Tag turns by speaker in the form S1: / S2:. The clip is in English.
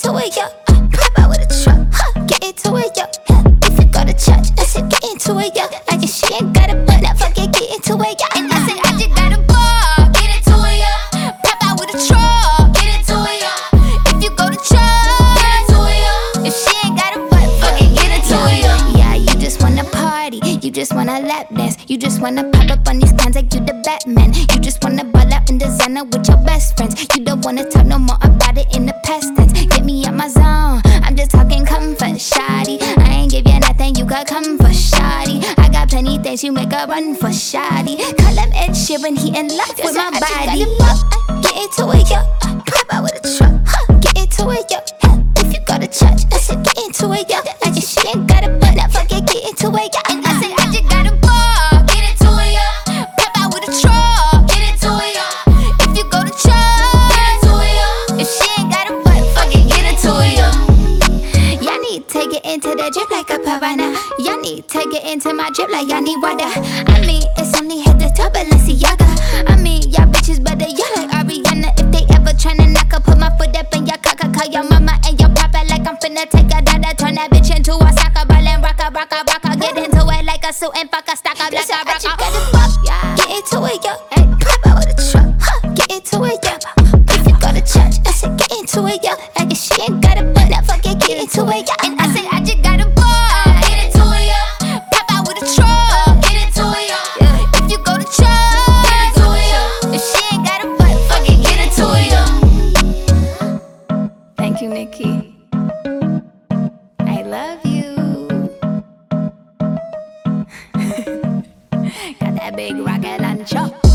S1: into it, yo. Pop out with a truck, get into it, yo. If you go to church, I said get into it, yo. Like if she ain't got a butt, now fuck it, get into it, yo. And I said I just got a ball, get into it, yo. Pop out with a truck, get into it, yo. If you go to church, get into it, yo. If she ain't got a butt, fuck it, get into it, yo. Yeah, you just wanna party, you just wanna lap dance, you just wanna pop up on these cans like you the Batman. You just wanna ball out in designer with your best friends. You don't wanna talk no more about it in the past tense. Get me out my zone, I'm just talking comfort, shawty. I ain't give you nothing, you could come for shawty. I got plenty things, you make a run for shawty. Call him Ed Sheeran, he in love with my body. Get into it, yo. Pop out with a truck, get into it, yo. If you go to church, I said get into it, yo. Like if she ain't got a butt, now fuck it, get into it, yo. And I said I just got a ball, get into it, yo. Pop out with a truck, get into it, yo. If you go to church, get into it, yo. If she ain't got a butt, fuck it, get into it, yo. Y'all need to get into the drip like a piranha. Y'all need to get into my drip like y'all need water. I mean, it's only head to toe, Balenciaga. I mean, y'all bitches better, y'all like Ariana. If they ever tryna knock up, put my foot up in your cock. Call your mama and your papa like I'm finna take a dada. Turn that bitch into a soccer ball and rock a. Get into it like a suit and fuck a stack up like a rocker. Get into it, yo. Pop out with a truck, get into it, yo. If you go to church, I said get into it, yo. Like if she ain't got a butt, now fuck it, get into it, yo. And I said I just got a ball, get into it, yo. Pop out with a truck, get into it, yo. If you go to church, get into it, yo. If she ain't got a butt, fuck it, get into it, yo. Thank you, Nikki. I love you. Got that big rocket launcher.